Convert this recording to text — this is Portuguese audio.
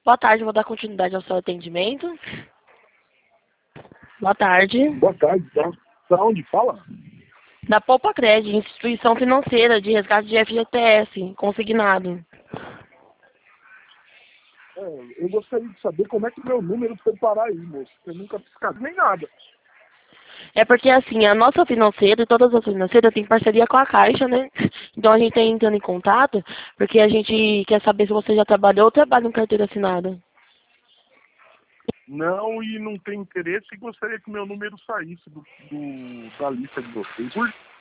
Boa tarde, vou dar continuidade ao seu atendimento. Boa tarde. Boa tarde, tá? Da onde fala? Da Poupa Cred, instituição financeira de resgate de FGTS, consignado. Eu gostaria de saber como é que meu número foi parar aí, moço. Eu nunca fiz nem nada. É porque, assim, a nossa financeira e todas as financeiras têm parceria com a Caixa, né? Então a gente está entrando em contato porque a gente quer saber se você já trabalhou ou trabalha em carteira assinada. Não, e não tem interesse e gostaria que meu número saísse da lista de vocês.